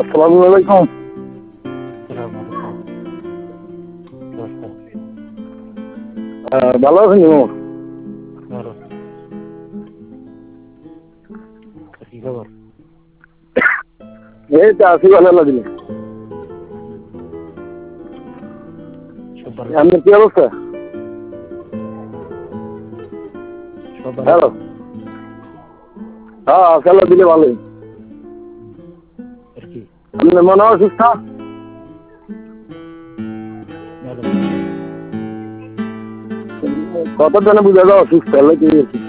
আসসালামু আলাইকুম। ভালো আছেন ইমাম? কি খবর? এই তো আছি ভালো দিনে। আপনার কি অবস্থা? হ্যালো, হ্যাঁ আল্লাহ দিলে ভালোই। আপনার মনে হয় অসুস্থ? কত জনে বুঝা যায় অসুস্থ হলে কি